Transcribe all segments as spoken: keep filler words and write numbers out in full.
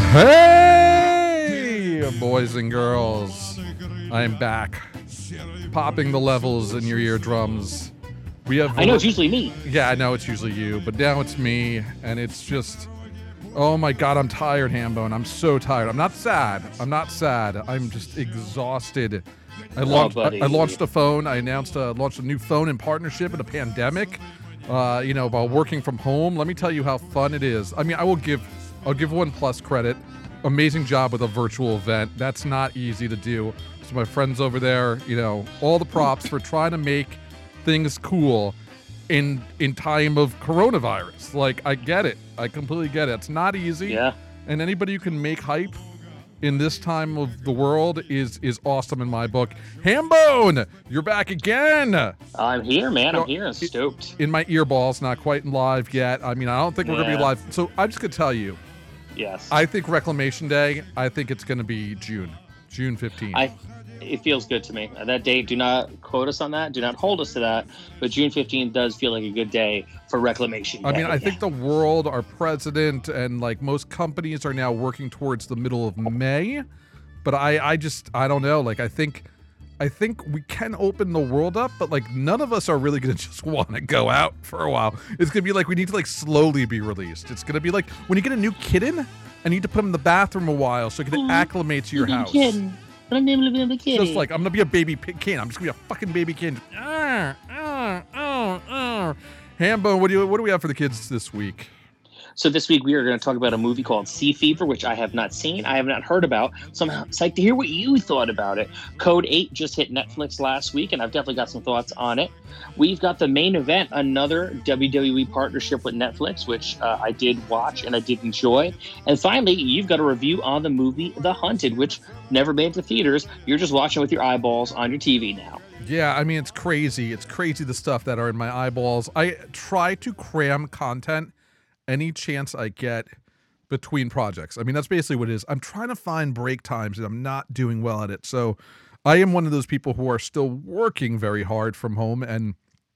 Hey, boys and girls, I am back, popping the levels in your eardrums. We have. I know it's usually me. Yeah, I know it's usually you, but now it's me, and it's just. Oh my God, I'm tired, Hambone. I'm so tired. I'm not sad. I'm not sad. I'm just exhausted. I launched. Oh, I, I launched a phone. I announced. Uh, launched a new phone in partnership in a pandemic. Uh, you know, while working from home. Let me tell you how fun it is. I mean, I will give. I'll give OnePlus credit. Amazing job with a virtual event. That's not easy to do. So my friends over there, you know, all the props for trying to make things cool in in time of coronavirus. Like, I get it. I completely get it. It's not easy. Yeah. And anybody who can make hype in this time of the world is is awesome in my book. Hambone, you're back again. I'm here, man. No, I'm here. I'm stoked. In my earballs, not quite live yet. I mean, I don't think we're gonna be Yeah. live. So I'm just gonna tell you. Yes. I think Reclamation Day, I think it's going to be June, June fifteenth. I. It feels good to me. That date, do not quote us on that. Do not hold us to that. But June fifteenth does feel like a good day for Reclamation Day. I mean, I think the world, our president, and like most companies are now working towards the middle of May. But I, I just, I don't know. Like, I think, I think we can open the world up, but like none of us are really going to just want to go out for a while. It's going to be like we need to like slowly be released. It's going to be like when you get a new kitten, I need to put him in the bathroom a while so he can acclimate to your house. Kitten. I'm living in the kitty. Just like, I'm going to be a baby kitten. I'm just going to be a fucking baby kitten. Ah, ah, ah, ah. Hambone, what do you, what do we have for the kids this week? So this week we are going to talk about a movie called Sea Fever, which I have not seen, I have not heard about. So I'm psyched to hear what you thought about it. Code eight just hit Netflix last week, and I've definitely got some thoughts on it. We've got the main event, another W W E partnership with Netflix, which uh, I did watch and I did enjoy. And finally, you've got a review on the movie The Hunted, which never made it to theaters. You're just watching with your eyeballs on your T V now. Yeah, I mean, it's crazy. It's crazy the stuff that are in my eyeballs. I try to cram content any chance I get between projects. I mean, that's basically what it is. I'm trying to find break times and I'm not doing well at it. So I am one of those people who are still working very hard from home. And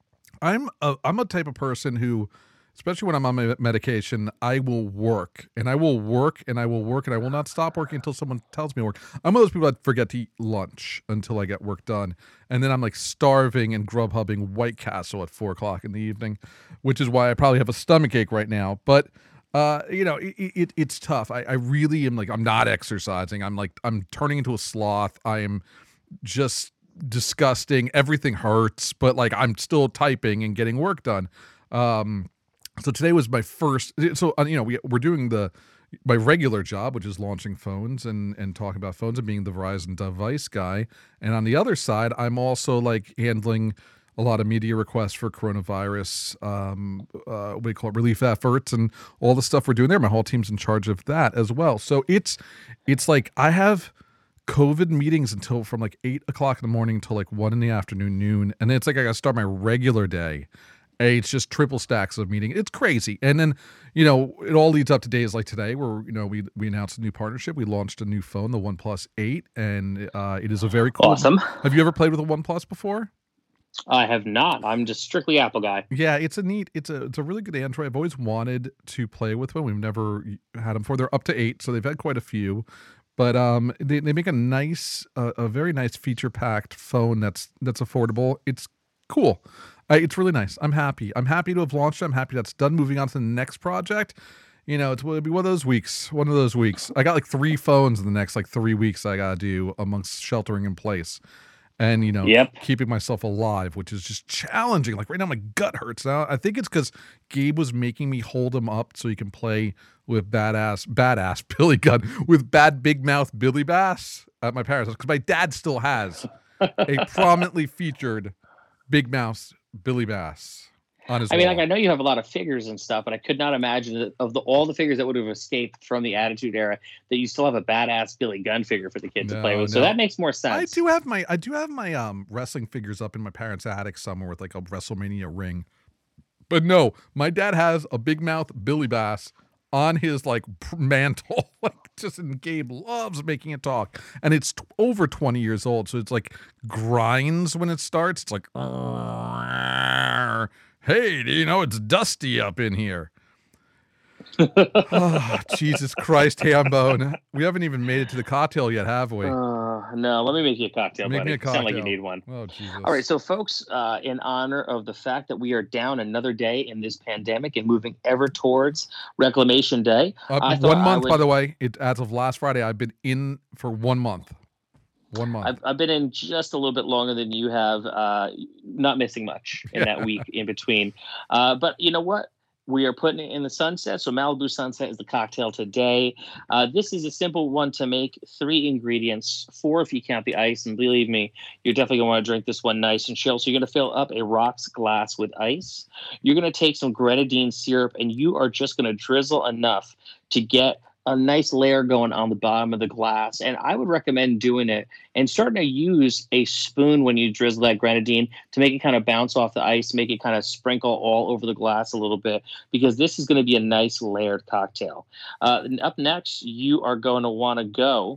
I'm a, I'm a type of person who, especially when I'm on my medication, I will work and I will work and I will work and I will not stop working until someone tells me to work. I'm one of those people that forget to eat lunch until I get work done. And then I'm like starving and Grubhubbing White Castle at four o'clock in the evening, which is why I probably have a stomach ache right now. But, uh, you know, it, it, it's tough. I, I really am like, I'm not exercising. I'm like, I'm turning into a sloth. I am just disgusting. Everything hurts, but like I'm still typing and getting work done. Um, So today was my first, so, uh, you know, we, we're doing the, my regular job, which is launching phones and, and talking about phones and being the Verizon device guy. And on the other side, I'm also like handling a lot of media requests for coronavirus, um, uh, what do you call it, relief efforts and all the stuff we're doing there. My whole team's in charge of that as well. So it's, it's like I have COVID meetings until from like eight o'clock in the morning till like one in the afternoon, noon. And then it's like I got to start my regular day. It's just triple stacks of meeting. It's crazy. And then, you know, it all leads up to days like today where, you know, we we announced a new partnership. We launched a new phone, the OnePlus eight, and uh, it is a very cool. Awesome. Have you ever played with a OnePlus before? I have not. I'm just strictly Apple guy. Yeah, it's a neat, it's a it's a really good Android. I've always wanted to play with one. We've never had them before. They're up to eight, so they've had quite a few. But um, they, they make a nice, uh, a very nice feature-packed phone that's that's affordable. It's cool. Uh, it's really nice. I'm happy. I'm happy to have launched it. I'm happy that's done. Moving on to the next project. You know, it's, it'll be one of those weeks. One of those weeks. I got like three phones in the next like three weeks I got to do amongst sheltering in place. And, you know, Yep. keeping myself alive, which is just challenging. Like right now my gut hurts now. I think it's because Gabe was making me hold him up so he can play with badass, badass Billy Gunn, with bad big mouth Billy Bass at my parents' house. Because my dad still has a prominently featured big mouth Billy Bass on his I mean, wall. like, I know you have a lot of figures and stuff, but I could not imagine that of the all the figures that would have escaped from the Attitude Era, that you still have a badass Billy Gunn figure for the kids No, to play with. So no. that makes more sense. I do have my I do have my um wrestling figures up in my parents' attic somewhere with like a WrestleMania ring. But no, my dad has a big mouth Billy Bass on his like mantle, like just, and Gabe loves making it talk, and it's t- over twenty years old, so it's like grinds when it starts. It's like, hey, do you know it's dusty up in here? Oh, Jesus Christ, Hambone. We haven't even made it to the cocktail yet, have we? Uh, no, let me make you a cocktail, Make me buddy. a You sound like you cocktail. need one. Oh, All right, Jesus. so folks, uh, in honor of the fact that we are down another day in this pandemic and moving ever towards Reclamation Day, Uh, I one thought I month, by would. the way. It as of last Friday, I've been in for one month. One month. I've, I've been in just a little bit longer than you have, uh, not missing much in that week in between. Uh, but you know what? We are putting it in the sunset. So Malibu Sunset is the cocktail today. Uh, this is a simple one to make. Three ingredients, four if you count the ice. And believe me, you're definitely going to want to drink this one nice and chill. So you're going to fill up a rocks glass with ice. You're going to take some grenadine syrup, and you are just going to drizzle enough to get a nice layer going on the bottom of the glass. And I would recommend doing it and starting to use a spoon when you drizzle that grenadine to make it kind of bounce off the ice, make it kind of sprinkle all over the glass a little bit, because this is going to be a nice layered cocktail. Uh, and up next, you are going to want to go,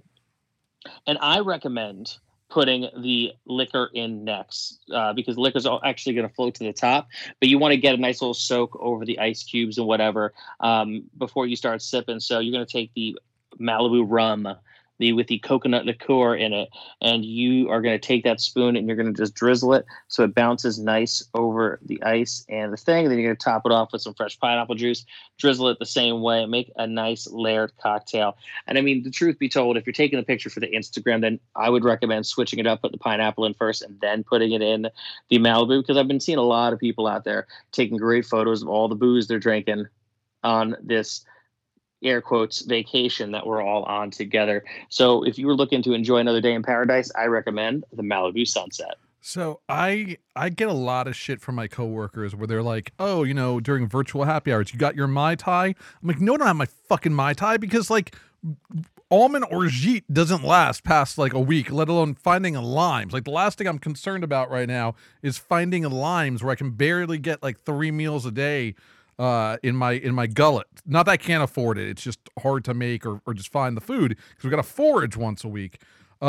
and I recommend putting the liquor in next, uh, because liquor is actually going to float to the top, but you want to get a nice little soak over the ice cubes and whatever um, before you start sipping. So you're going to take the Malibu rum, the with the coconut liqueur in it, and you are going to take that spoon and you're going to just drizzle it so it bounces nice over the ice and the thing. And then you're going to top it off with some fresh pineapple juice, drizzle it the same way, make a nice layered cocktail. And I mean, the truth be told, if you're taking a picture for the Instagram, then I would recommend switching it up, put the pineapple in first and then putting it in the Malibu, because I've been seeing a lot of people out there taking great photos of all the booze they're drinking on this air quotes vacation that we're all on together. So if you were looking to enjoy another day in paradise, I recommend the Malibu Sunset. So I I get a lot of shit from my coworkers where they're like, oh, you know, during virtual happy hours, you got your Mai Tai? I'm like, no, I don't have my fucking Mai Tai, because like almond orgeat doesn't last past like a week, let alone finding a limes. Like the last thing I'm concerned about right now is finding a limes where I can barely get like three meals a day uh in my in my gullet. Not that I can't afford it, it's just hard to make or, or just find the food because we gotta forage once a week.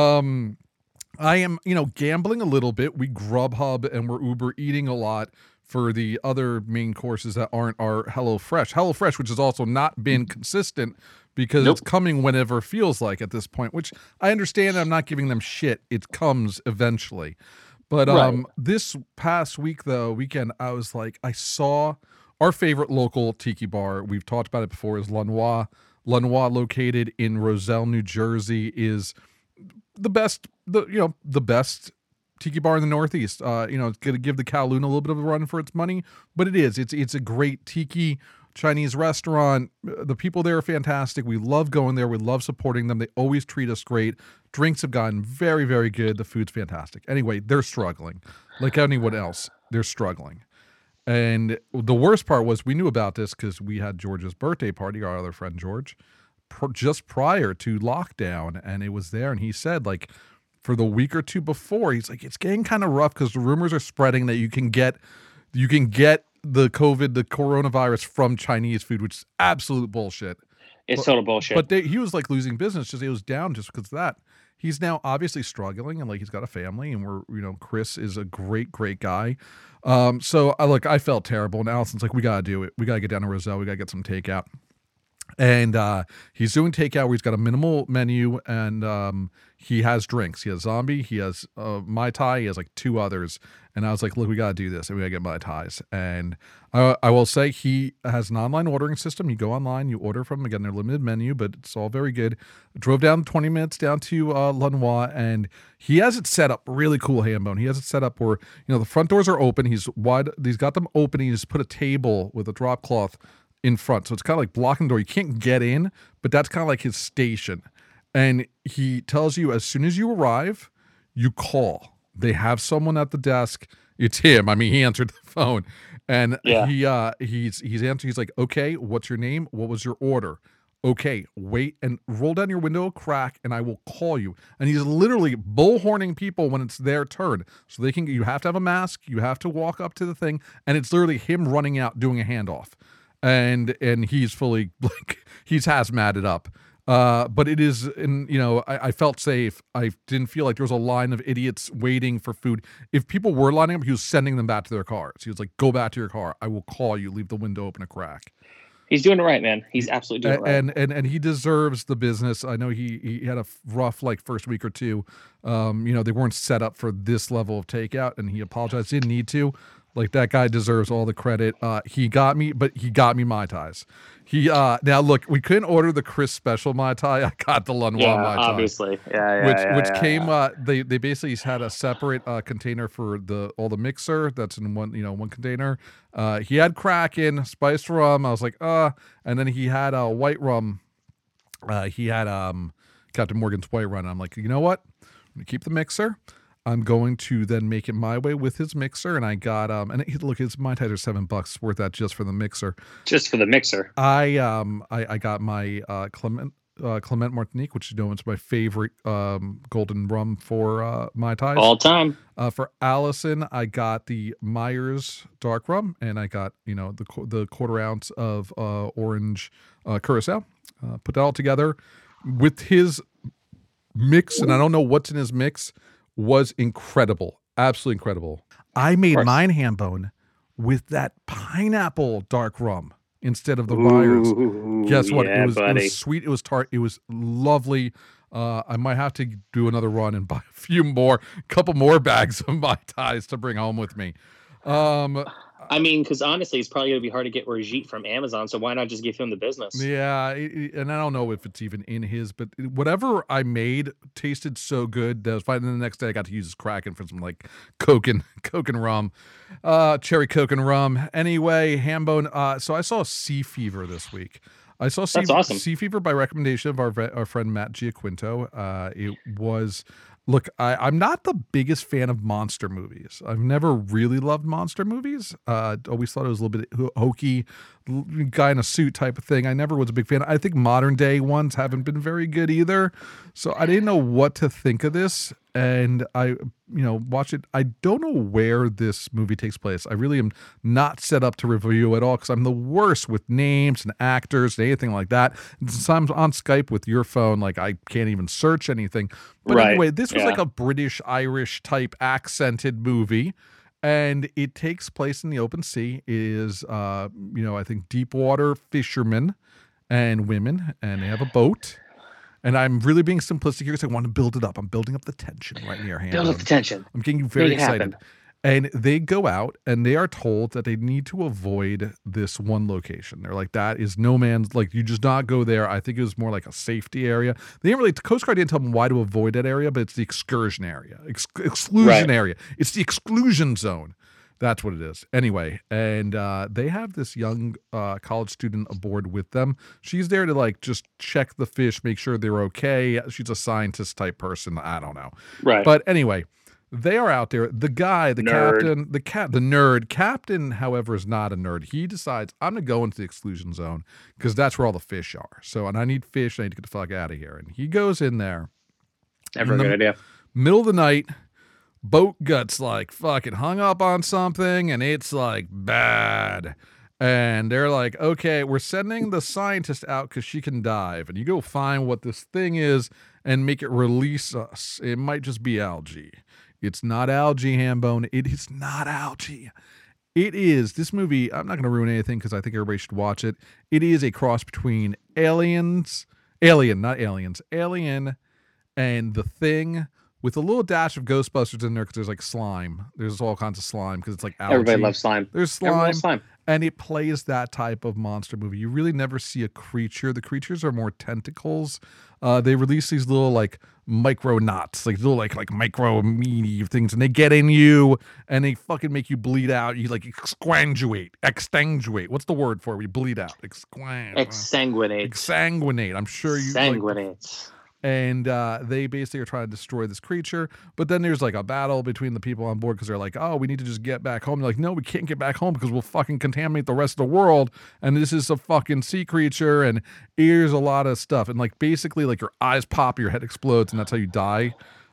um I am, you know, gambling a little bit. We Grubhub and we're Uber eating a lot for the other main courses that aren't our HelloFresh. HelloFresh, which has also not been consistent because Nope. it's coming whenever it feels like at this point, which I understand. I'm not giving them shit. It comes eventually. But um, Right. this past week, though, weekend, I was like, I saw our favorite local tiki bar. We've talked about it before, is Lanois. Lanois, located in Roselle, New Jersey, is the best, the you know, the best tiki bar in the Northeast. Uh, you know, it's gonna give the Kowloon a little bit of a run for its money, but it is. It's it's a great tiki Chinese restaurant. The people there are fantastic. We love going there. We love supporting them. They always treat us great. Drinks have gotten very, very good. The food's fantastic. Anyway, they're struggling. Like anyone else, they're struggling. And the worst part was we knew about this because we had George's birthday party, our other friend George, pr- just prior to lockdown, and it was there. And he said, like, for the week or two before, he's like, it's getting kind of rough because the rumors are spreading that you can get, you can get the COVID, the coronavirus from Chinese food, which is absolute bullshit. It's But- total bullshit. But they, he was like losing business, just he was down just because of that. He's now obviously struggling, and like he's got a family, and we're, you know, Chris is a great, great guy. Um, so I look, I felt terrible, and Allison's like, we gotta do it. We gotta get down to Roselle. We gotta get some takeout. And uh, he's doing takeout where he's got a minimal menu, and um, he has drinks. He has zombie, he has uh, Mai Tai, he has like two others. And I was like, look, we got to do this, and we got to get Mai Tais. And I, I will say he has an online ordering system. You go online, you order from them. Again, they're limited menu, but it's all very good. Drove down twenty minutes down to uh, Lanois, and he has it set up really cool, Hambone. He has it set up where, you know, the front doors are open. He's wide. He's got them open. He just put a table with a drop cloth in front. So it's kind of like blocking the door. You can't get in, but that's kind of like his station. And he tells you as soon as you arrive, you call. They have someone at the desk. It's him. I mean, he answered the phone, and Yeah. he uh he's he's answering. He's like, okay, what's your name? What was your order? Okay, wait and roll down your window a crack, and I will call you. And he's literally bullhorning people when it's their turn, so they can. You have to have a mask. You have to walk up to the thing, and it's literally him running out doing a handoff, and and he's fully like he's hazmated up. Uh, but it is, in, you know, I, I felt safe. I didn't feel like there was a line of idiots waiting for food. If people were lining up, he was sending them back to their cars. He was like, go back to your car. I will call you. Leave the window open a crack. He's doing it right, man. He's absolutely doing it right. And and and he deserves the business. I know he he had a rough like first week or two. Um, you know, they weren't set up for this level of takeout, and he apologized. Didn't need to. Like, that guy deserves all the credit. Uh, he got me, but he got me Mai Tais. He uh, now look, we couldn't order the Chris special Mai Tai. I got the Lanois yeah, Mai Tai, obviously, yeah, yeah, which yeah, which yeah, came. yeah. Uh, they they basically had a separate uh, container for the all the mixer that's in one you know one container. Uh, he had Kraken spiced rum. I was like, uh, and then he had a uh, white rum. Uh, he had um, Captain Morgan's white rum. I'm like, you know what? I'm gonna keep the mixer. I'm going to then make it my way with his mixer, and I got um and it, look, his Mai Tais are seven bucks, worth that just for the mixer. Just for the mixer. I um I, I got my uh Clement uh Clement Martinique, which you know is my favorite um golden rum for uh Mai Tais all time. Uh, for Allison, I got the Myers dark rum, and I got you know the the quarter ounce of uh orange uh curacao. Uh, put that all together with his mix, and I don't know what's in his mix. Was incredible, absolutely incredible. I made mine Hambone with that pineapple dark rum instead of the Myers. Guess what? Yeah, it, was, it buddy. was sweet. It was tart. It was lovely. Uh, I might have to do another run and buy a few more, couple more bags of Mai Tais to bring home with me. Um, I mean, because honestly, it's probably going to be hard to get Brigitte from Amazon, so why not just give him the business? Yeah, it, it, and I don't know if it's even in his, but whatever I made tasted so good that I was fine. And then the next day I got to use his Kraken for some like Coke and, Coke and rum, uh, cherry Coke and rum. Anyway, Hambone. Uh, so I saw Sea Fever this week. I saw sea, awesome. Sea Fever by recommendation of our our friend Matt Giaquinto. Uh, it was... Look, I, I'm not the biggest fan of monster movies. I've never really loved monster movies. Uh, always thought it was a little bit hokey, guy in a suit type of thing. I never was a big fan. I think modern day ones haven't been very good either. So I didn't know what to think of this. And I, you know, watch it. I don't know where this movie takes place. I really am not set up to review at all because I'm the worst with names and actors and anything like that. And since I'm on Skype with your phone, like I can't even search anything. But right. anyway, this was yeah. like a British Irish type accented movie. And it takes place in the open sea. It is, uh, you know, I think deep water fishermen and women, and they have a boat. And I'm really being simplistic here because I want to build it up. I'm building up the tension right near hand. Build up the tension. I'm getting very Make it excited. happen. And they go out and they are told that they need to avoid this one location. They're like, that is no man's, like, you just not go there. I think it was more like a safety area. They didn't really, the Coast Guard didn't tell them why to avoid that area, but it's the excursion area, Ex- exclusion Right. area. It's the exclusion zone. That's what it is. Anyway, and uh, they have this young uh, college student aboard with them. She's there to like just check the fish, make sure they're okay. She's a scientist type person. I don't know. Right. But anyway, they are out there. The guy, the Nerd. captain, the cap, the nerd captain, however, is not a nerd. He decides I'm gonna go into the exclusion zone because that's where all the fish are. So, and I need fish. I need to get the fuck out of here. And he goes in there. Never a in the good idea. Middle of the night. Boat guts like fucking hung up on something and it's like bad. And they're like, okay, we're sending the scientist out because she can dive. And you go find what this thing is and make it release us. It might just be algae. It's not algae, Hambone. It is not algae. It is, this movie, I'm not going to ruin anything because I think everybody should watch it. It is a cross between aliens, alien, not aliens, alien and The Thing, with a little dash of Ghostbusters in there because there's like slime. There's all kinds of slime because it's like algae. Everybody loves slime. There's Everyone slime, loves slime. and it plays that type of monster movie. You really never see a creature. The creatures are more tentacles. Uh, they release these little like micro knots, like little like like micro meaty things, and they get in you and they fucking make you bleed out. You like exsanguinate, exsanguinate. What's the word for it? You bleed out. Exsanguinate. Exsanguinate. Exsanguinate. I'm sure you. Like, Sanguinate. and uh, they basically are trying to destroy this creature. But then there's like a battle between the people on board because they're like, oh, we need to just get back home. They're like, no, we can't get back home because we'll fucking contaminate the rest of the world. And this is a fucking sea creature. And here's a lot of stuff. And like basically like your eyes pop, your head explodes, and that's how you die.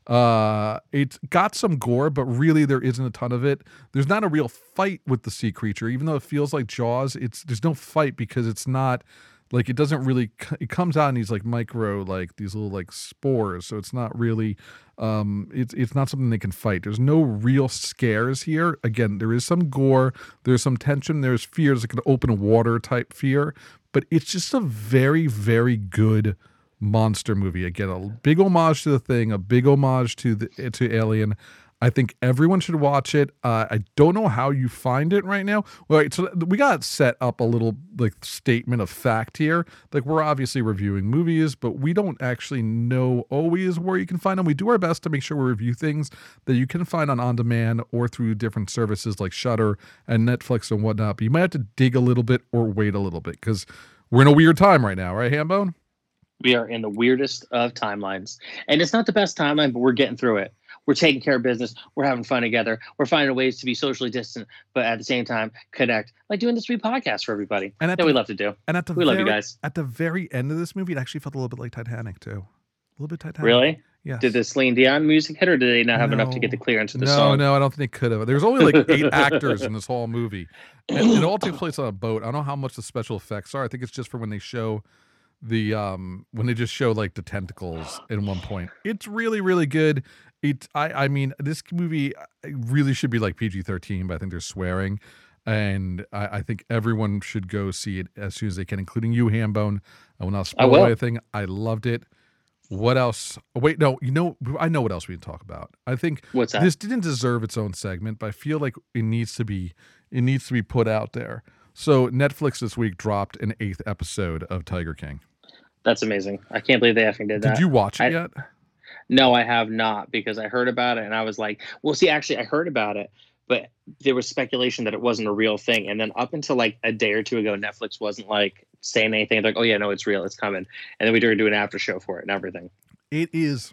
Uh, it's got some gore, but really there isn't a ton of it. There's not a real fight with the sea creature, even though it feels like Jaws. It's there's no fight because it's not. Like it doesn't really, it comes out in these like micro, like these little like spores. So it's not really, um, it's it's not something they can fight. There's no real scares here. Again, there is some gore, there's some tension, there's fear, there's like an open water type fear, but it's just a very, very good monster movie. Again, a big homage to The Thing, a big homage to the to Alien. I think everyone should watch it. Uh, I don't know how you find it right now. Well, right, so we got set up a little like statement of fact here. Like we're obviously reviewing movies, but we don't actually know always where you can find them. We do our best to make sure we review things that you can find on on demand or through different services like Shudder and Netflix and whatnot. But you might have to dig a little bit or wait a little bit because we're in a weird time right now, right, Hambone? We are in the weirdest of timelines, and it's not the best timeline, but we're getting through it. We're taking care of business. We're having fun together. We're finding ways to be socially distant, but at the same time connect, like doing this free podcast for everybody And at that the, we love to do. And at the we very, love you guys. At the very end of this movie, it actually felt a little bit like Titanic too. A little bit Titanic. Really? Yes. Did the Celine Dion music hit, or did they not have no. enough to get the clearance of the no, song? No, no, I don't think they could have. There's only like eight actors in this whole movie. And it all takes place on a boat. I don't know how much the special effects are. I think it's just for when they show the um when they just show like the tentacles in one point. It's really, really good. It I I mean this movie really should be like P G thirteen, but I think they're swearing. And I, I think everyone should go see it as soon as they can, including you, Hambone. I will not spoil anything. I loved it. What else? Oh, wait, no, you know, I know what else we can talk about. I think What's that? This didn't deserve its own segment, but I feel like it needs to be it needs to be put out there. So Netflix this week dropped an eighth episode of Tiger King. That's amazing. I can't believe they effing did that. Did you watch it I, yet? No, I have not, because I heard about it and I was like, well, see, actually, I heard about it, but there was speculation that it wasn't a real thing. And then up until like a day or two ago, Netflix wasn't like saying anything. They're like, oh, yeah, no, it's real. It's coming. And then we did do an after show for it and everything. It is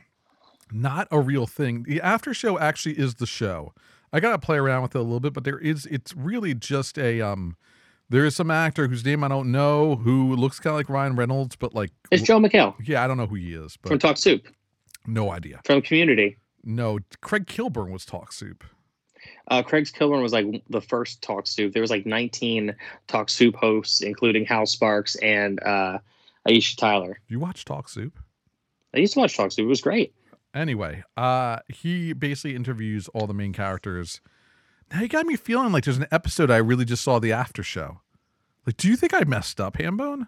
not a real thing. The after show actually is the show. I got to play around with it a little bit, but there is, it's really just a, um, there is some actor whose name I don't know who looks kind of like Ryan Reynolds, but like. It's Joe McHale. Yeah, I don't know who he is. But from Talk Soup. No idea. From Community. No, Craig Kilburn was Talk Soup. Uh, Craig Kilburn was like the first Talk Soup. There was like nineteen Talk Soup hosts, including Hal Sparks and uh, Aisha Tyler. You watch Talk Soup? I used to watch Talk Soup. It was great. Anyway, uh, he basically interviews all the main characters. Now you got me feeling like there's an episode I really just saw the after show. Like, do you think I messed up, Hambone?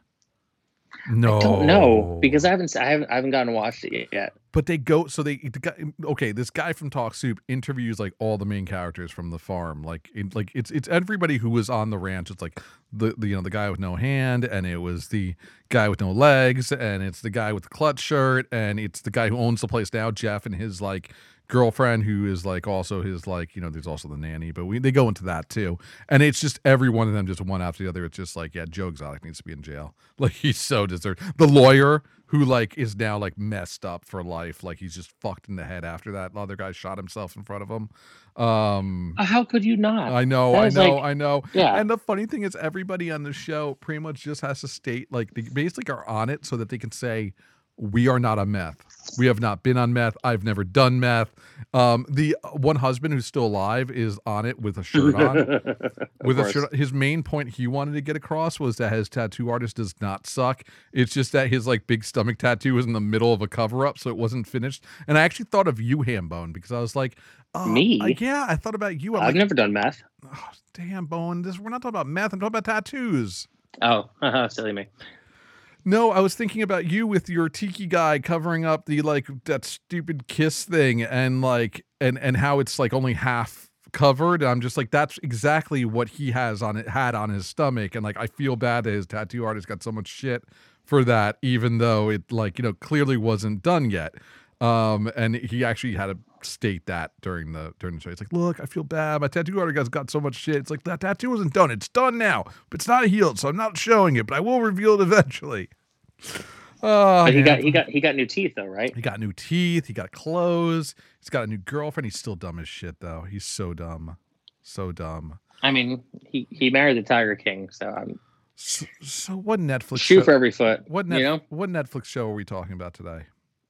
No, I don't know, because I haven't, I haven't, I haven't gotten to watch it yet. But they go, so they, the guy, okay, this guy from Talk Soup interviews like all the main characters from the farm. Like, it, like it's it's everybody who was on the ranch. It's like the, the you know the guy with no hand, and it was the guy with no legs, and it's the guy with the clutch shirt, and it's the guy who owns the place now, Jeff, and his like girlfriend who is like also his like you know there's also the nanny, but we they go into that too, and it's just every one of them just one after the other. It's just like, yeah, Joe Exotic needs to be in jail. Like, he's so deserved. The lawyer who like is now like messed up for life, like he's just fucked in the head after that the other guy shot himself in front of him. Um how could you not? I know I know like, I know yeah. And the funny thing is, everybody on the show pretty much just has to state, like, they basically are on it so that they can say, we are not on meth. We have not been on meth. I've never done meth. Um, the one husband who's still alive is on it with a shirt on. with a shirt. His main point he wanted to get across was that his tattoo artist does not suck. It's just that his like big stomach tattoo was in the middle of a cover up, so it wasn't finished. And I actually thought of you, Hambone, because I was like, oh, me? I, yeah, I thought about you. I'm I've like, never done meth. Oh, damn, Bone. This we're not talking about meth. I'm talking about tattoos. Oh, silly me. No, I was thinking about you with your tiki guy covering up the like that stupid kiss thing, and like and and how it's like only half covered. I'm just like, that's exactly what he has on it had on his stomach, and like I feel bad that his tattoo artist got so much shit for that, even though it like you know clearly wasn't done yet. Um, and he actually had to state that during the during the show. It's like, look, I feel bad. My tattoo artist got so much shit. It's like, that tattoo wasn't done. It's done now, but it's not healed, so I'm not showing it. But I will reveal it eventually. Oh, but he man. got he got he got new teeth though, right? He got new teeth. He got clothes. He's got a new girlfriend. He's still dumb as shit though. He's so dumb, so dumb. I mean, he he married the Tiger King, so I'm. So, so what Netflix shoe show, for every foot? What net, you know? What Netflix show are we talking about today?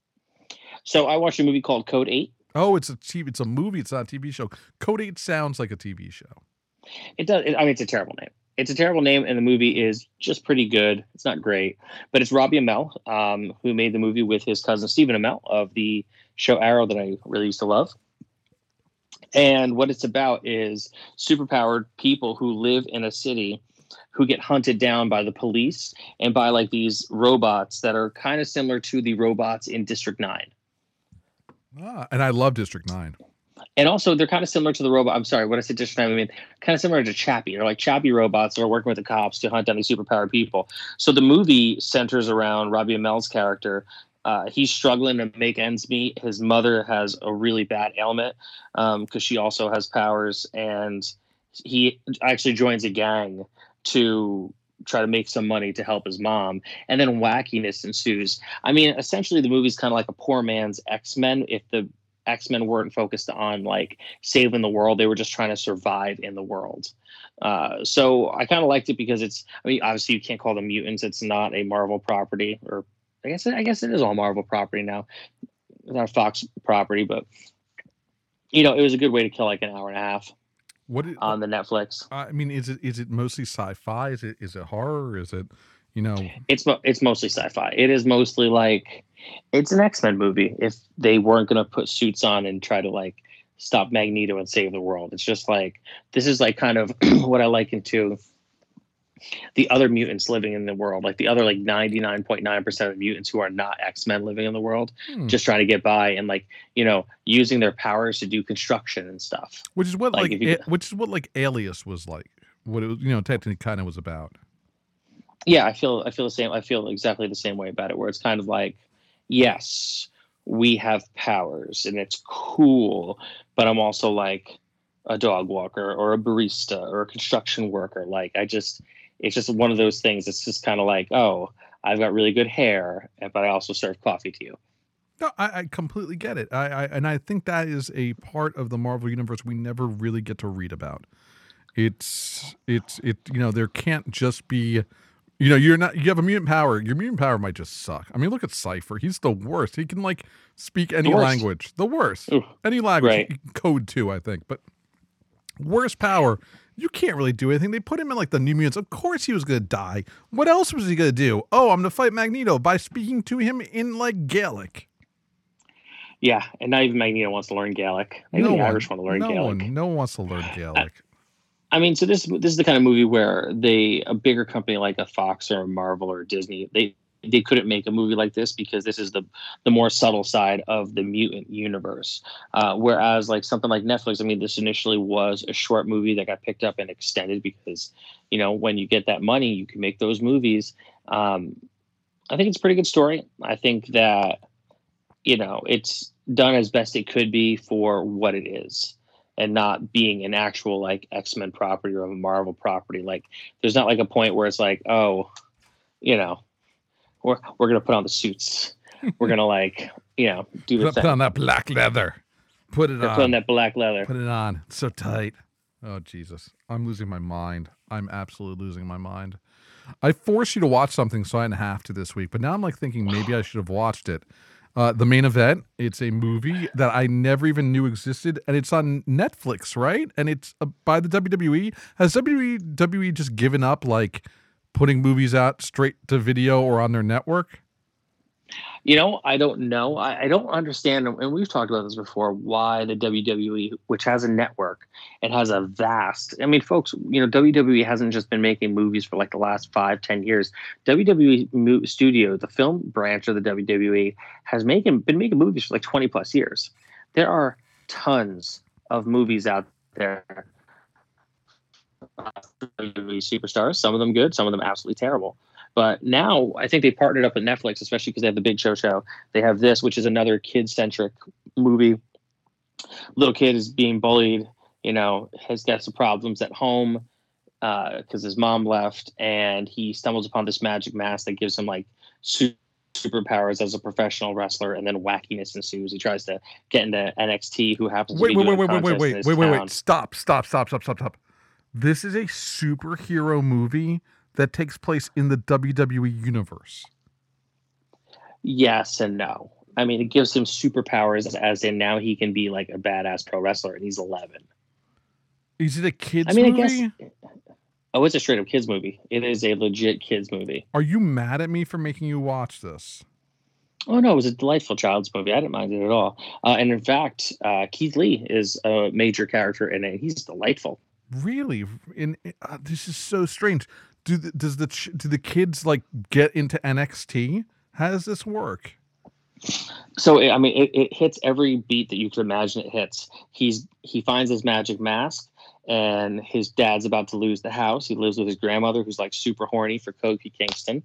So I watched a movie called Code Eight. Oh, it's a T V. It's a movie. It's not a T V show. Code Eight sounds like a T V show. It does. I mean, it's a terrible name. It's a terrible name, and the movie is just pretty good. It's not great, but it's Robbie Amell, um, who made the movie with his cousin Stephen Amell of the show Arrow that I really used to love. And what it's about is superpowered people who live in a city who get hunted down by the police and by like these robots that are kind of similar to the robots in District nine. Ah, and I love District nine. And also, they're kind of similar to the robot. I'm sorry, what I said District nine, I mean, kind of similar to Chappie. They're like Chappie robots that are working with the cops to hunt down these superpowered people. So the movie centers around Robbie Amell's character. Uh, he's struggling to make ends meet. His mother has a really bad ailment because um, she also has powers. And he actually joins a gang to try to make some money to help his mom. And then wackiness ensues. I mean, essentially, the movie's kind of like a poor man's X-Men if the X-Men weren't focused on like saving the world. They were just trying to survive in the world. Uh, so I kind of liked it because it's, I mean, obviously you can't call them mutants. It's not a Marvel property, or I guess, I guess it is all Marvel property now. It's not a Fox property, but you know, it was a good way to kill like an hour and a half what is, on the Netflix. I mean, is it, is it mostly sci-fi? Is it, is it horror? Is it, you know, it's, it's mostly sci-fi. It is mostly like, it's an X-Men movie. If they weren't going to put suits on and try to like stop Magneto and save the world, it's just like, this is like kind of what I liken to the other mutants living in the world, like the other like ninety-nine point nine percent of mutants who are not X-Men living in the world, hmm. just trying to get by and like, you know, using their powers to do construction and stuff. Which is what like, like you, a, which is what like Alias was like, what it was, you know, technically kind of was about. Yeah, I feel I feel the same. I feel exactly the same way about it, where it's kind of like, yes, we have powers and it's cool, but I'm also like a dog walker or a barista or a construction worker. Like I just, it's just one of those things. It's just kind of like, oh, I've got really good hair, but I also serve coffee to you. No, I, I completely get it. I, I and I think that is a part of the Marvel universe we never really get to read about. It's it's it you know, there can't just be, you know, you're not, you have a mutant power. Your mutant power might just suck. I mean, look at Cypher. He's the worst. He can like speak any the language. The worst. Ooh, any language. Right. Code too, I think. But worst power, you can't really do anything. They put him in like the New Mutants. Of course he was going to die. What else was he going to do? Oh, I'm going to fight Magneto by speaking to him in like Gaelic. Yeah, and not even Magneto wants to learn Gaelic. Maybe no the one, Irish want to learn no Gaelic. One, no one wants to learn Gaelic. I, I mean, so this this is the kind of movie where they, a bigger company like a Fox or a Marvel or Disney, they they couldn't make a movie like this because this is the the more subtle side of the mutant universe. Uh, whereas like something like Netflix, I mean, this initially was a short movie that got picked up and extended because, you know, when you get that money, you can make those movies. Um, I think it's a pretty good story. I think that, you know, it's done as best it could be for what it is and not being an actual like X-Men property or a Marvel property. Like there's not like a point where it's like, oh, you know, we're, we're going to put on the suits. We're going to like, you know, do the put, thing. Put on that black leather. Put it They're on. Put on that black leather. Put it on. It's so tight. Oh, Jesus. I'm losing my mind. I'm absolutely losing my mind. I forced you to watch something so I didn't have to this week, but now I'm like thinking maybe I should have watched it. Uh, The Main Event. It's a movie that I never even knew existed, and it's on Netflix, right? And it's uh, by the W W E. Has W W E just given up, like, putting movies out straight to video or on their network? You know, I don't know. I, I don't understand, and we've talked about this before, why the W W E, which has a network and has a vast, I mean, folks, you know, W W E hasn't just been making movies for like the last five, ten years. W W E Studio, the film branch of the W W E, has making, been making movies for like twenty plus years. There are tons of movies out there. W W E superstars, some of them good, some of them absolutely terrible. But now I think they partnered up with Netflix, especially because they have the Big Show show. They have this, which is another kid-centric movie. Little kid is being bullied, you know, has got some problems at home because uh, his mom left, and he stumbles upon this magic mask that gives him like super superpowers as a professional wrestler, and then wackiness ensues. He tries to get into N X T, who happens wait, to be wait, doing wait, wait, wait, wait, wait, wait, wait, wait, stop, stop, stop, stop, stop, stop. This is a superhero movie that takes place in the W W E universe. Yes and no. I mean, it gives him superpowers, as in now he can be like a badass pro wrestler, and he's eleven. Is it a kids I mean, movie? I guess, oh, it's a straight up kids movie. It is a legit kids movie. Are you mad at me for making you watch this? Oh, no, it was a delightful child's movie. I didn't mind it at all. Uh, and in fact, uh, Keith Lee is a major character in it. He's delightful. Really? In uh, This is so strange. Do the, does the ch- do the kids like get into N X T? How does this work? So I mean, it, it hits every beat that you could imagine it hits. He's he finds his magic mask, and his dad's about to lose the house. He lives with his grandmother, who's like super horny for Kofi Kingston,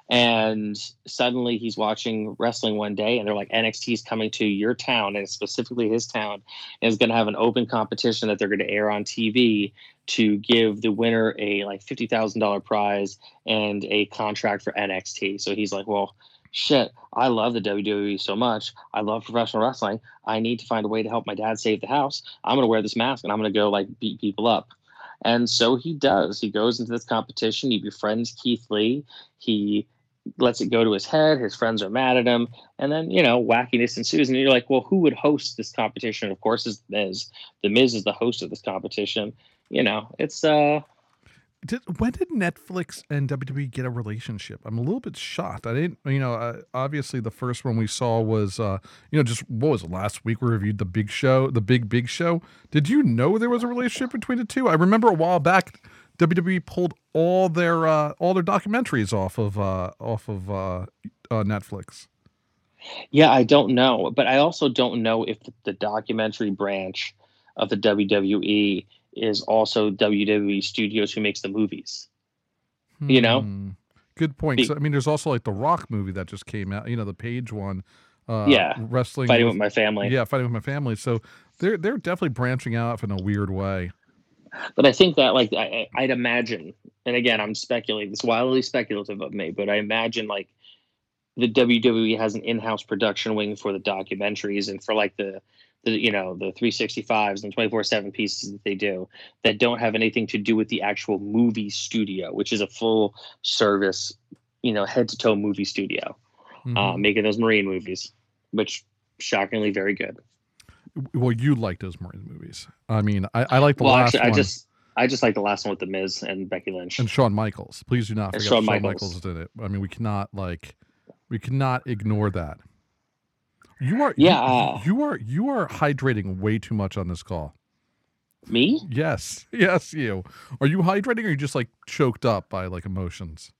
and suddenly he's watching wrestling one day, and they're like, N X T is coming to your town, and specifically his town, and is going to have an open competition that they're going to air on T V to give the winner a like fifty thousand dollar prize and a contract for N X T. So he's like, well, shit, I love the W W E so much. I love professional wrestling. I need to find a way to help my dad save the house. I'm going to wear this mask and I'm going to go like beat people up. And so he does. He goes into this competition. He befriends Keith Lee. He lets it go to his head. His friends are mad at him. And then, you know, wackiness ensues. And you're like, well, who would host this competition? Of course, it's The Miz. The Miz is the host of this competition. You know, it's uh Did, when did Netflix and W W E get a relationship? I'm a little bit shocked. I didn't, you know, uh, obviously the first one we saw was, uh, you know, just what was it last week? We reviewed the Big Show, the Big Big Show. Did you know there was a relationship between the two? I remember a while back, W W E pulled all their uh, all their documentaries off of uh, off of uh, uh, Netflix. Yeah, I don't know, but I also don't know if the, the documentary branch of the W W E is also W W E Studios, who makes the movies. You know, Hmm. Good point. So, I mean, there's also like the Rock movie that just came out. You know, the Page one. Uh, yeah, wrestling. Fighting with, with My Family. Yeah, fighting with my family. So they're they're definitely branching out in a weird way. But I think that, like, I, I'd imagine, and again, I'm speculating. It's wildly speculative of me, but I imagine like the W W E has an in-house production wing for the documentaries and for like the the you know the three sixty-fives and twenty-four seven pieces that they do that don't have anything to do with the actual movie studio, which is a full service, you know, head to toe movie studio, Mm-hmm. uh, making those Marine movies, which shockingly very good. Well, you like those Marine movies. I mean, I, I like the Well, last actually, one. I just I just like the last one with the Miz and Becky Lynch And Shawn Michaels. Please do not and forget Shawn Shawn Michaels. Michaels is in it. I mean, we cannot like we cannot ignore that. You are Yeah, you, uh, you are you are hydrating way too much on this call. me? Yes. Yes, you. Are you hydrating or are you just like choked up by like emotions?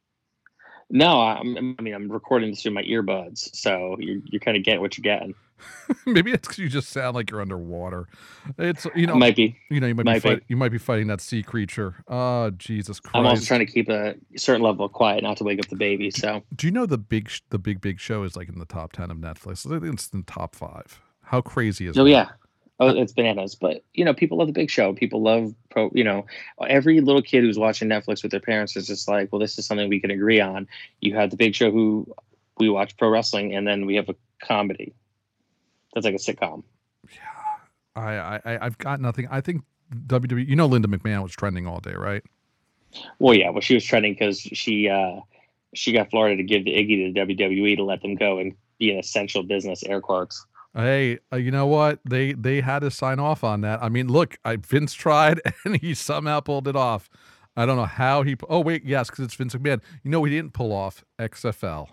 No, I'm, I mean I'm recording this through my earbuds, so you're you're kind of getting what you're getting. Maybe it's because you just sound like you're underwater. It's you know Might be. you know you might, Might be, fight, be. you might be fighting that sea creature. Oh Jesus Christ! I'm also trying to keep a certain level of quiet, not to wake up the baby. So, do you know the big sh- the big big show is like in the top ten of Netflix? I think it's in the top five. How crazy is oh that? yeah, oh it's bananas. But you know, people love the Big Show. People love pro. You know, every little kid who's watching Netflix with their parents is just like, well, this is something we can agree on. You have the Big Show, who we watch pro wrestling, and then we have a comedy. That's like a sitcom. Yeah, I, I I've got nothing. I think W W E. You know, Linda McMahon was trending all day, right? Well, yeah. Well, she was trending because she uh, she got Florida to give the Iggy to the W W E to let them go and be an essential business, air quotes. Hey, uh, you know what? They they had to sign off on that. I mean, look, I, Vince tried and he somehow pulled it off. I don't know how he. Oh wait, yes, because it's Vince McMahon. You know, he didn't pull off X F L.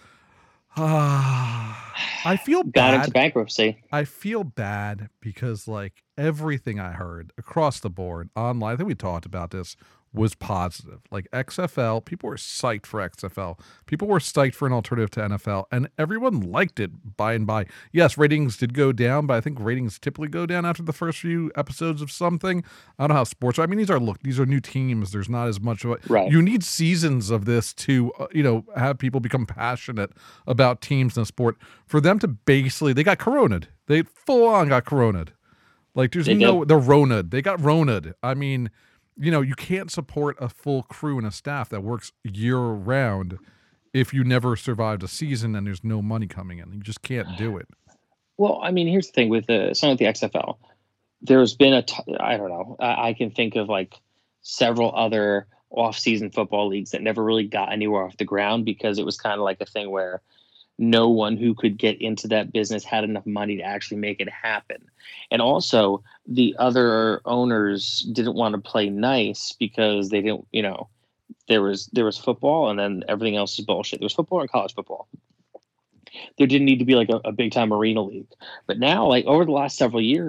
Ah, I feel Got bad. into bankruptcy. I feel bad because like everything I heard across the board online, I think we talked about this, was positive. Like X F L, people were psyched for X F L. People were psyched for an alternative to N F L, and everyone liked it by and by. Yes, ratings did go down, but I think ratings typically go down after the first few episodes of something. I don't know how sports. I mean, these are look, these are new teams. There's not as much of it. Right. You need seasons of this to, uh, you know, have people become passionate about teams and sport. For them to basically, they got coroned. They full on got coroned. Like there's They no, did. they're roned. They got roned. I mean, you know, you can't support a full crew and a staff that works year round if you never survived a season and there's no money coming in. You just can't do it. Well, I mean, here's the thing with the something like the X F L. There's been a, t- I don't know, I, I can think of like several other off-season football leagues that never really got anywhere off the ground because it was kind of like a thing where no one who could get into that business had enough money to actually make it happen. And also the other owners didn't want to play nice because they didn't, you know, there was, there was football and then everything else is bullshit. There was football and college football. There didn't need to be like a, a big time arena league. But now, like over the last several years,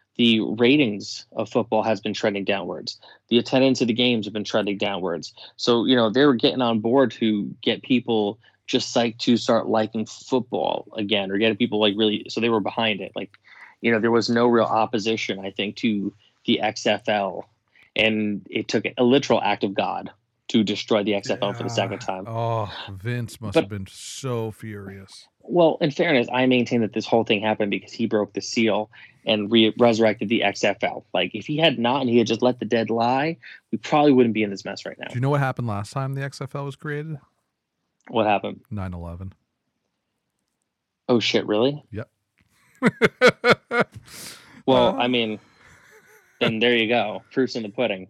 the ratings of football has been trending downwards. The attendance of the games have been trending downwards. So, you know, they were getting on board to get people just psyched to start liking football again, or getting people like really, so they were behind it. Like, you know, there was no real opposition, I think, to the X F L. And it took a literal act of God to destroy the X F L yeah. for the second time. Oh, Vince must but, have been so furious. Well, in fairness, I maintain that this whole thing happened because he broke the seal and re- resurrected the X F L. Like, if he had not and he had just let the dead lie, we probably wouldn't be in this mess right now. Do you know what happened last time the X F L was created? What happened? nine eleven. Oh, shit, really? Yep. Well, uh, I mean... And there you go. Proof's in the pudding.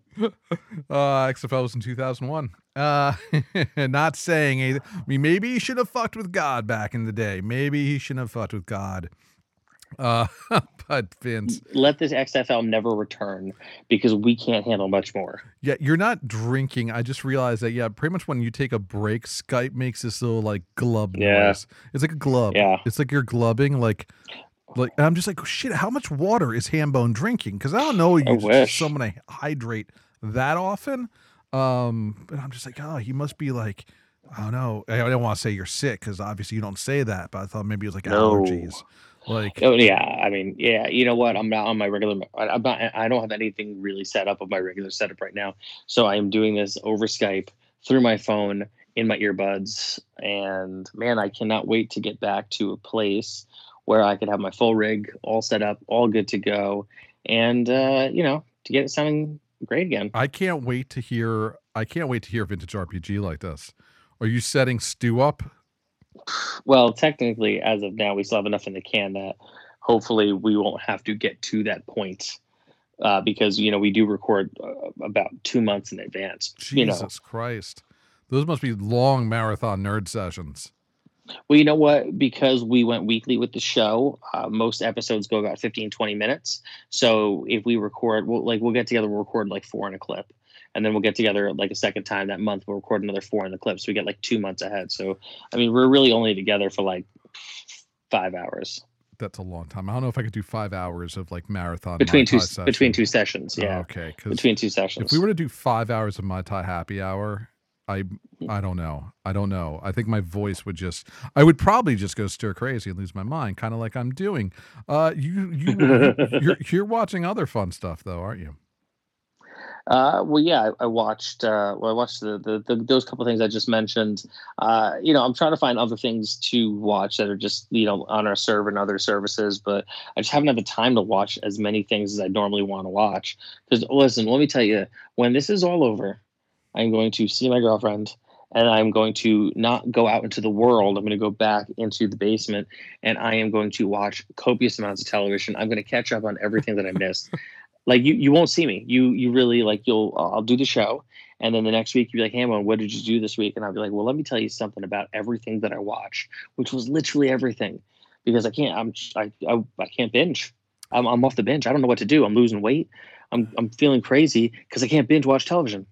Uh, X F L was in two thousand one. Uh, not saying anything. I mean, maybe he should have fucked with God back in the day. Maybe he shouldn't have fucked with God. Uh, but Vince, let this X F L never return because we can't handle much more. Yeah, you're not drinking. I just realized that. Yeah, pretty much when you take a break, Skype makes this little like glub yeah. noise. It's like a glub. Yeah, it's like you're glubbing like. Like I'm just like, shit, how much water is Hambone drinking? Because I don't know you just someone to hydrate that often. Um, but I'm just like, oh, he must be like, I don't know. I don't want to say you're sick because obviously you don't say that, but I thought maybe it was like no. allergies. Like, oh yeah, I mean, yeah, you know what? I'm not on my regular. I'm not. I don't have anything really set up of my regular setup right now, so I am doing this over Skype through my phone in my earbuds, and man, I cannot wait to get back to a place where I could have my full rig all set up, all good to go, and uh, you know, to get it sounding great again. I can't wait to hear. I can't wait to hear vintage R P G like this. Are you setting Stu up? Well, technically, as of now, we still have enough in the can that hopefully we won't have to get to that point uh, because you know we do record uh, about two months in advance. Jesus you know. Christ, those must be long marathon nerd sessions. Well, you know what? Because we went weekly with the show, uh, most episodes go about fifteen, twenty minutes. So if we record, we'll, like we'll get together, we'll record like four in a clip. And then we'll get together like a second time that month. We'll record another four in the clip. So we get like two months ahead. So, I mean, we're really only together for like five hours. That's a long time. I don't know if I could do five hours of like marathon between two session. between two sessions. Yeah. Oh, okay. Between two sessions. If we were to do five hours of Mai Tai happy hour, I I don't know. I don't know. I think my voice would just. I would probably just go stir crazy and lose my mind, kind of like I'm doing. Uh, you you you're you're watching other fun stuff though, aren't you? Uh, well, yeah, I, I watched. Uh, well, I watched the, the, the those couple of things I just mentioned. Uh, you know, I'm trying to find other things to watch that are just you know on our server and other services, but I just haven't had the time to watch as many things as I normally want to watch. Because listen, let me tell you, when this is all over, I'm going to see my girlfriend, and I'm going to not go out into the world. I'm going to go back into the basement, and I am going to watch copious amounts of television. I'm going to catch up on everything that I missed. Like you, you won't see me. You, you really like you'll. Uh, I'll do the show, and then the next week you'll be like, "Hey, what did you do this week?" And I'll be like, "Well, let me tell you something about everything that I watched, which was literally everything, because I can't. I'm. I. I, I can't binge. I'm. I'm off the binge. I don't know what to do. I'm losing weight. I'm. I'm feeling crazy because I can't binge watch television."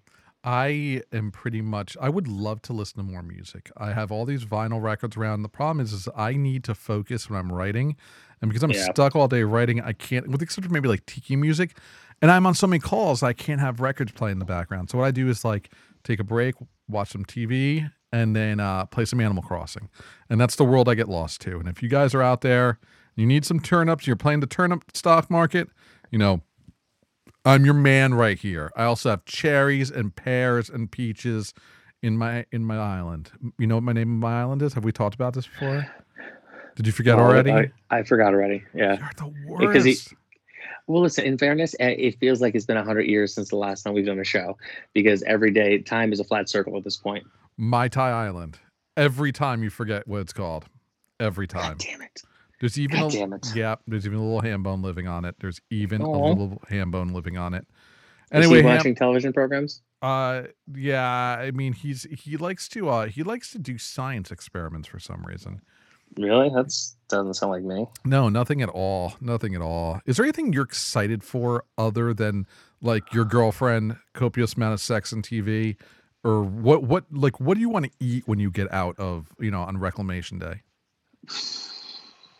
I am pretty much. I would love to listen to more music. I have all these vinyl records around. The problem is, is I need to focus when I'm writing. And because I'm yeah. stuck all day writing, I can't, with the exception of maybe like tiki music, and I'm on so many calls, I can't have records play in the background. So what I do is like take a break, watch some T V, and then uh, play some Animal Crossing. And that's the world I get lost to. And if you guys are out there, you need some turnips, you're playing the turnip stock market, you know, I'm your man right here. I also have cherries and pears and peaches in my in my island. You know what my name of my island is? Have we talked about this before? Did you forget oh, already? I, I forgot already. Yeah. You're the worst. Because he, well, listen, in fairness, it feels like it's been one hundred years since the last time we've done a show, because every day, time is a flat circle at this point. Mai Tai Island. Every time you forget what it's called. Every time. God damn it. There's even God a, damn it. Yeah, there's even a little ham bone living on it. There's even Aww. a little ham bone living on it. Anyway, is he watching ham, television programs? Uh, yeah. I mean, he's he likes to uh he likes to do science experiments for some reason. Really? That's doesn't sound like me. No, nothing at all. Nothing at all. Is there anything you're excited for other than like your girlfriend, copious amount of sex and T V, or what? What like what do you want to eat when you get out of you know on Reclamation Day?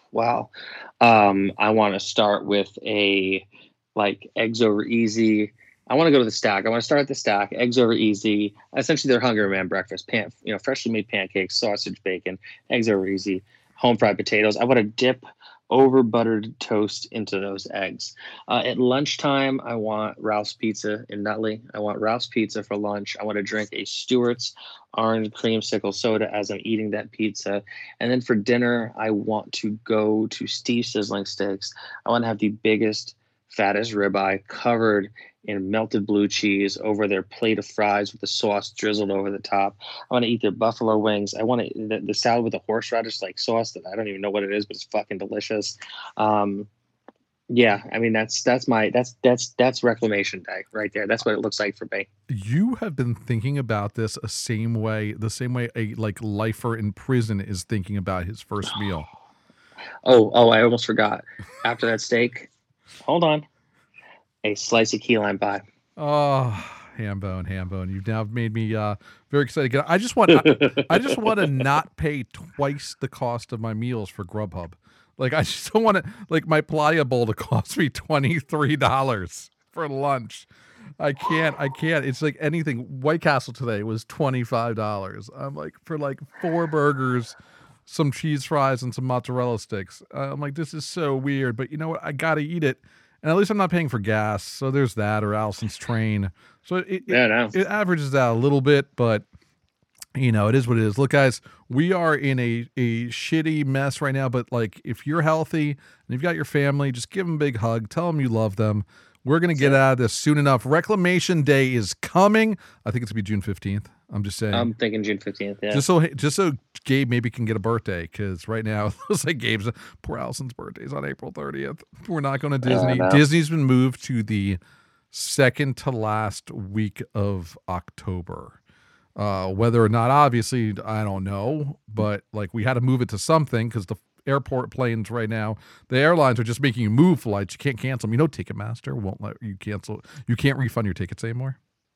Wow. Um, I want to start with a like eggs over easy. I want to go to the stack. I want to start at the stack. Eggs over easy. Essentially, their Hungry Man breakfast. Pan, you know, freshly made pancakes, sausage, bacon, eggs over easy, home fried potatoes. I want to dip over buttered toast into those eggs. Uh, at lunchtime, I want Ralph's Pizza in Nutley. I want Ralph's Pizza for lunch. I want to drink a Stewart's orange creamsicle soda as I'm eating that pizza. And then for dinner, I want to go to Steve Sizzling Steaks. I want to have the biggest, fattest ribeye covered in melted blue cheese over their plate of fries with the sauce drizzled over the top. I want to eat their buffalo wings. I want to the, the salad with the horseradish like sauce that I don't even know what it is, but it's fucking delicious. Um, yeah, I mean that's that's my that's that's that's reclamation day right there. That's what it looks like for me. You have been thinking about this a same way, the same way a like lifer in prison is thinking about his first meal. Oh, oh, I almost forgot. After that steak, hold on, a slice of key lime pie. Oh, ham bone, ham bone. You've now made me uh, very excited. I just want, I, I just want to not pay twice the cost of my meals for Grubhub. Like I just don't want to, like my playa bowl to cost me twenty three dollars for lunch. I can't, I can't. It's like anything. White Castle today was twenty five dollars. I'm like for like four burgers, some cheese fries, and some mozzarella sticks. Uh, I'm like, this is so weird. But you know what? I gotta eat it. And at least I'm not paying for gas, so there's that, or Allison's train. So it it, Yeah, no. it averages out a little bit, but you know, it is what it is. Look, guys, we are in a, a shitty mess right now, but like if you're healthy and you've got your family, just give them a big hug. Tell them you love them. We're going to get out of this soon enough. Reclamation Day is coming. I think it's going to be June fifteenth. I'm just saying. I'm thinking June fifteenth, yeah. Just so just so Gabe maybe can get a birthday, because right now it looks like Gabe's poor Allison's birthday is on April thirtieth. We're not going to Disney. Uh, no. Disney's been moved to the second to last week of October. Uh, whether or not, obviously, I don't know, but like we had to move it to something because the airport planes right now, the airlines are just making you move flights. You can't cancel them. You know, Ticketmaster won't let you cancel. You can't refund your tickets anymore.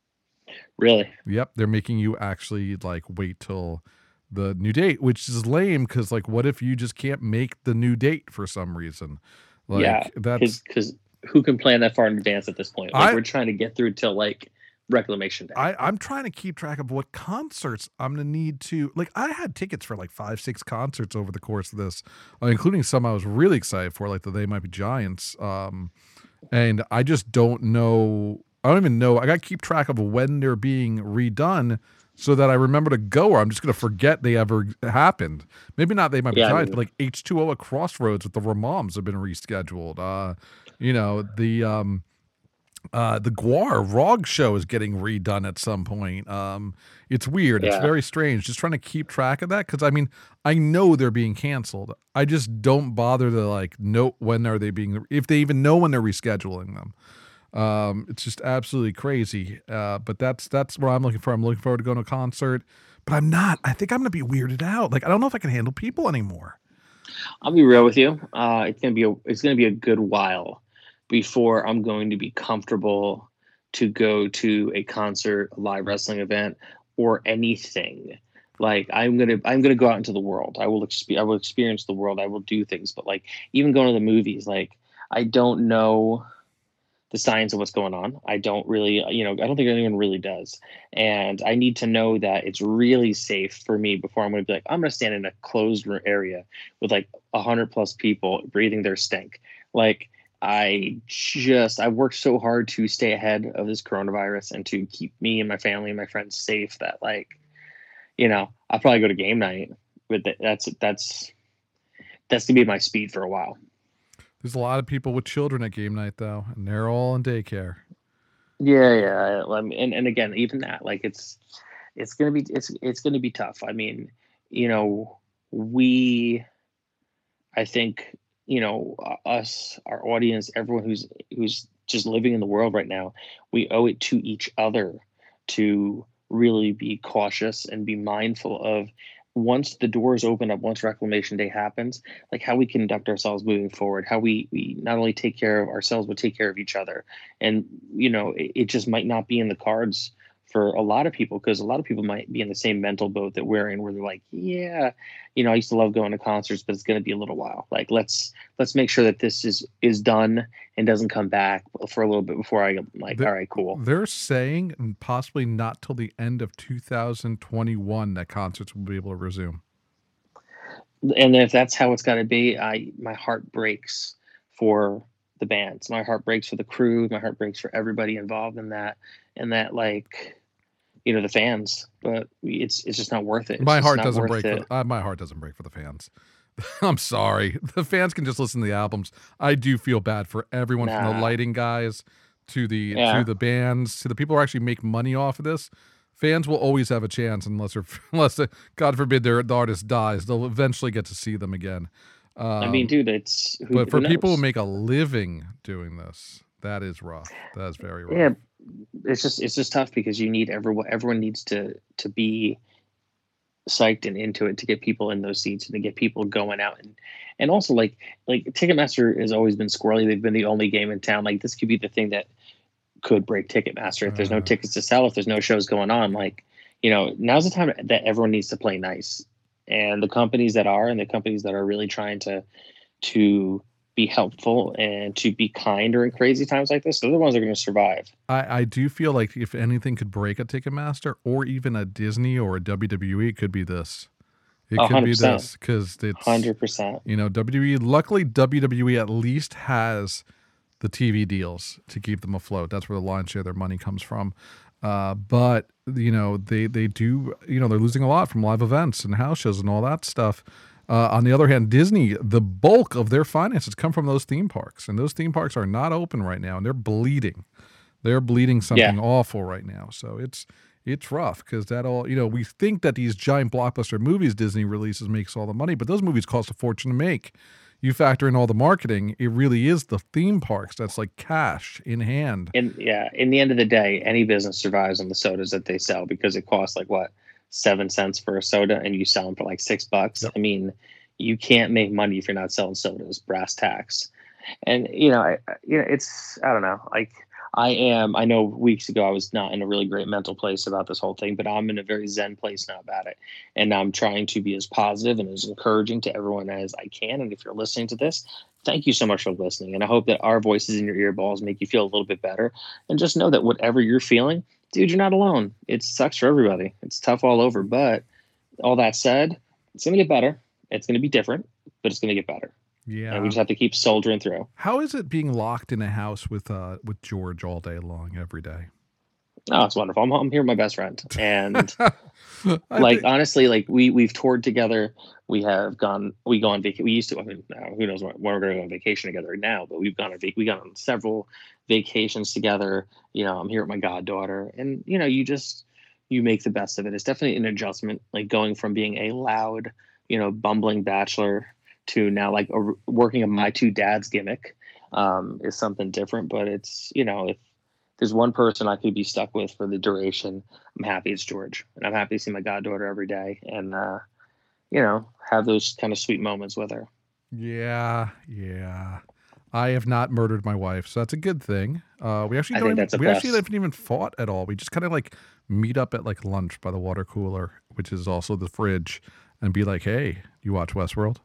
Really? Yep, they're making you actually like wait till the new date, which is lame because like, what if you just can't make the new date for some reason? Like, yeah, that's because who can plan that far in advance at this point? Like I, we're trying to get through till like Reclamation Day. I, I'm trying to keep track of what concerts I'm gonna need to like. I had tickets for like five, six concerts over the course of this, uh, including some I was really excited for, like the They Might Be Giants. Um, and I just don't know. I don't even know. I got to keep track of when they're being redone so that I remember to go, or I'm just going to forget they ever happened. Maybe not They Might Be Yeah, I Giants, mean- but like H two O at Crossroads with the Ramones have been rescheduled. Uh, you know, the um, uh, the Guar Rog show is getting redone at some point. Um, it's weird. It's Yeah. very strange. Just trying to keep track of that because I mean, I know they're being canceled. I just don't bother to like note when are they being, if they even know when they're rescheduling them. Um, it's just absolutely crazy. Uh, but that's that's what I'm looking for. I'm looking forward to going to a concert, but I'm not. I think I'm gonna be weirded out. Like I don't know if I can handle people anymore. I'll be real with you. Uh, it's gonna be a it's gonna be a good while before I'm going to be comfortable to go to a concert, a live wrestling event, or anything. Like I'm gonna I'm gonna go out into the world. I will exp- I will experience the world. I will do things. But like even going to the movies, like I don't know the science of what's going on. I don't really, you know, I don't think anyone really does. And I need to know that it's really safe for me before I'm going to be like, I'm going to stand in a closed area with like a hundred plus people breathing their stink. Like I just, I worked so hard to stay ahead of this coronavirus and to keep me and my family and my friends safe that like, you know, I'll probably go to game night with it. That's, that's, that's gonna be my speed for a while. There's a lot of people with children at game night though, and they're all in daycare. Yeah, yeah. I mean, and, and again, even that, like it's it's gonna be it's it's gonna be tough. I mean, you know, we I think, you know, uh, us, our audience, everyone who's who's just living in the world right now, we owe it to each other to really be cautious and be mindful of once the doors open up, once Reclamation Day happens, like how we conduct ourselves moving forward, how we, we not only take care of ourselves, but take care of each other. And, you know, it, it just might not be in the cards for a lot of people, because a lot of people might be in the same mental boat that we're in, where they're like, yeah, you know, I used to love going to concerts, but it's going to be a little while. Like, let's let's make sure that this is is done and doesn't come back for a little bit before I like, The- all right, cool. They're saying possibly not till the end of two thousand twenty-one that concerts will be able to resume. And if that's how it's got to be, I my heart breaks for the bands. My heart breaks for the crew. My heart breaks for everybody involved in that. And that, like, you know, the fans. But it's it's just not worth it. It's My just heart not doesn't worth break. For it. the, uh, my heart doesn't break for the fans. I'm sorry. The fans can just listen to the albums. I do feel bad for everyone from the Nah. lighting guys to the Yeah. to the bands to the people who actually make money off of this. Fans will always have a chance unless they're unless they, God forbid their the artist dies. They'll eventually get to see them again. Um, I mean, dude, it's who, but for who people knows? who make a living doing this, that is rough. That is very rough. Yeah, it's just it's just tough because you need everyone everyone needs to to be psyched and into it to get people in those seats and to get people going out, and and also like like Ticketmaster has always been squirrely. They've been the only game in town. Like, this could be the thing that could break Ticketmaster if there's no Uh. tickets to sell, if there's no shows going on. Like, you know, now's the time that everyone needs to play nice, and the companies that are and the companies that are really trying to to be helpful and to be kind during crazy times like this, they're the ones that are going to survive. I, I do feel like if anything could break a Ticketmaster or even a Disney or a W W E, it could be this. It A could hundred be percent. this because it's Hundred percent. you know W W E. Luckily, W W E at least has the T V deals to keep them afloat. That's where the lion's share of their money comes from. Uh, but you know they they do you know they're losing a lot from live events and house shows and all that stuff. Uh, on the other hand, Disney, the bulk of their finances come from those theme parks, and those theme parks are not open right now, and they're bleeding. They're bleeding something Yeah. awful right now. So it's it's rough because that all you know. We think that these giant blockbuster movies Disney releases makes all the money, but those movies cost a fortune to make. You factor in all the marketing, it really is the theme parks that's like cash in hand. And yeah, in the end of the day, any business survives on the sodas that they sell, because it costs like what, seven cents for a soda, and you sell them for like six bucks. Yep. I mean, you can't make money if you're not selling sodas. Brass tacks. And you know, I, I- you know, it's I don't know. Like, I am. I know weeks ago I was not in a really great mental place about this whole thing, but I'm in a very zen place now about it, and I'm trying to be as positive and as encouraging to everyone as I can. And if you're listening to this, thank you so much for listening. And I hope that our voices in your earballs make you feel a little bit better. And just know that whatever you're feeling, dude, you're not alone. It sucks for everybody. It's tough all over. But all that said, it's going to get better. It's going to be different, but it's going to get better. Yeah. And we just have to keep soldiering through. How is it being locked in a house with uh with George all day long every day? Oh, it's wonderful. I'm, I'm here with my best friend. And I like, think- honestly, like we, we've toured together. We have gone, we go on vacation. We used to, I mean, now, who knows when when we're going to go on vacation together now, but we've gone on, vac- we got on several vacations together. You know, I'm here with my goddaughter, and, you know, you just, you make the best of it. It's definitely an adjustment, like going from being a loud, you know, bumbling bachelor to now like a, working a my two dads gimmick um, is something different. But it's, you know, if there's one person I could be stuck with for the duration, I'm happy it's George, and I'm happy to see my goddaughter every day, and uh, you know, have those kind of sweet moments with her. Yeah, yeah. I have not murdered my wife, so that's a good thing. Uh, we actually I don't think even, that's a we actually plus. haven't even fought at all. We just kind of like meet up at like lunch by the water cooler, which is also the fridge, and be like, "Hey, you watch Westworld?"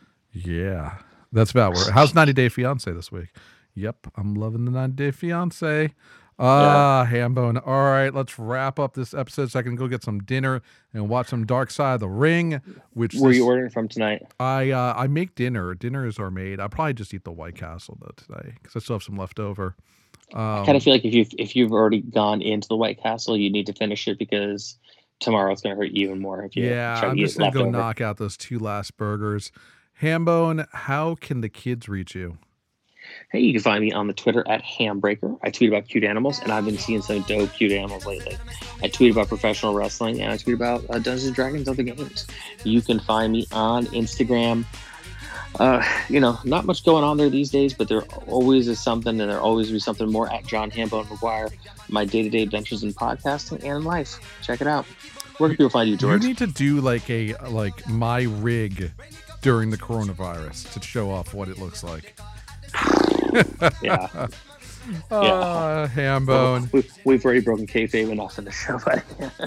Yeah, that's about where. How's ninety Day Fiance this week? Yep, I'm loving the ninety Day Fiance. Ah, Hambone. All right, let's wrap up this episode so I can go get some dinner and watch some Dark Side of the Ring. Which Where are this- you ordering from tonight? I uh, I make dinner. Dinner is our made. I'll probably just eat the White Castle though today because I still have some left over. Um, I kind of feel like if you if you've already gone into the White Castle, you need to finish it, because tomorrow it's going to hurt you even more if you yeah, try to I'm eat just gonna go leftover. knock out those two last burgers. Hambone, how can the kids reach you? Hey, you can find me on the Twitter at Hambreaker. I tweet about cute animals, and I've been seeing some dope cute animals lately. I tweet about professional wrestling, and I tweet about uh, Dungeons and Dragons other games. You can find me on Instagram. Uh, you know, not much going on there these days, but there always is something, and there always will be something more at John Hambone McGuire. My day-to-day adventures in podcasting and in life. Check it out. Where can people find you, George? You need to do like a like my rig during the coronavirus to show off what it looks like. Yeah. Uh, ham bone. We, we've already broken kayfabe enough in the show, but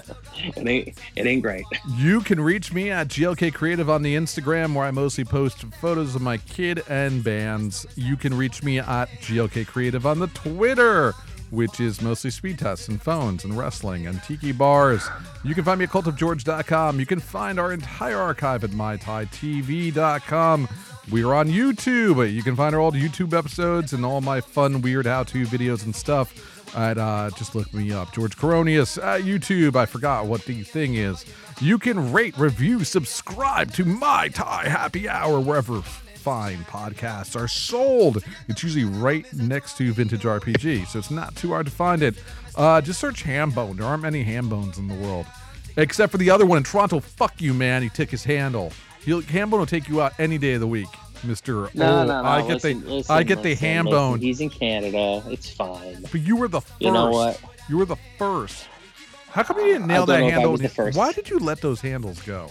it ain't it ain't great. You can reach me at G L K Creative on the Instagram, where I mostly post photos of my kid and bands. You can reach me at G L K Creative on the Twitter, which is mostly speed tests and phones and wrestling and tiki bars. You can find me at cult of george dot com. You can find our entire archive at my tai T V dot com. We are on YouTube. You can find our old YouTube episodes and all my fun, weird how-to videos and stuff. At, uh, just look me up, George Coronius at YouTube. I forgot what the thing is. You can rate, review, subscribe to My Thai Happy Hour wherever fine podcasts are sold. It's usually right next to Vintage R P G, so it's not too hard to find it. Uh, just search Hambone. There aren't many Hambones in the world, except for the other one in Toronto. Fuck you, man. He took his handle. He'll, Hambone will take you out any day of the week, Mister No, oh, no, no. I get listen, the listen, I get the listen, Hambone. listen. He's in Canada. It's fine. But you were the first. You know what? You were the first. How come you didn't nail I don't that know if I handle? was the first. Why did you let those handles go?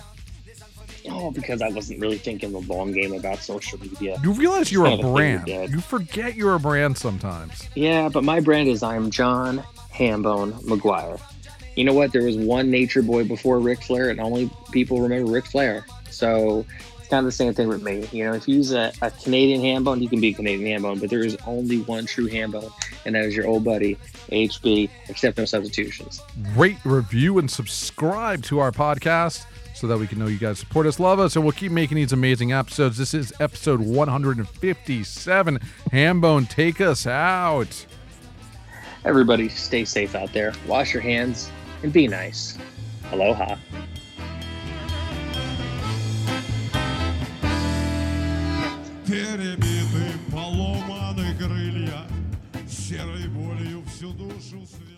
Oh, because I wasn't really thinking the long game about social media. You realize you're a Kinda brand. figured, You forget you're a brand sometimes. Yeah, but my brand is I'm John Hambone McGuire. You know what? There was one Nature Boy before Ric Flair, and only people remember Ric Flair. So it's kind of the same thing with me. You know, if you use a, a Canadian Hambone, you can be a Canadian Hambone, but there is only one true Hambone, and that is your old buddy, H B, except no substitutions. Rate, review, and subscribe to our podcast so that we can know you guys support us, love us, and we'll keep making these amazing episodes. This is episode one hundred fifty-seven. Hambone, take us out. Everybody stay safe out there. Wash your hands and be nice. Aloha. Перебиты, поломаны крылья, серой болью всю душу свет.